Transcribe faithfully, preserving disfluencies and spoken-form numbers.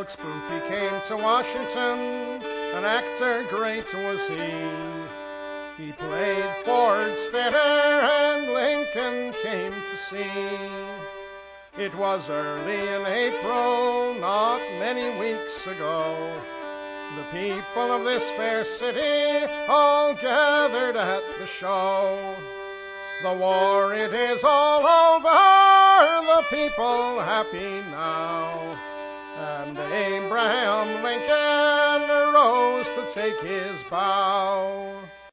Felix Booth, he came to Washington, an actor great was he. He played Ford's Theater and Lincoln came to see. It was early in April, not many weeks ago. The people of this fair city all gathered at the show. The war, it is all over, the people happy now. And Abraham Lincoln rose to take his bow.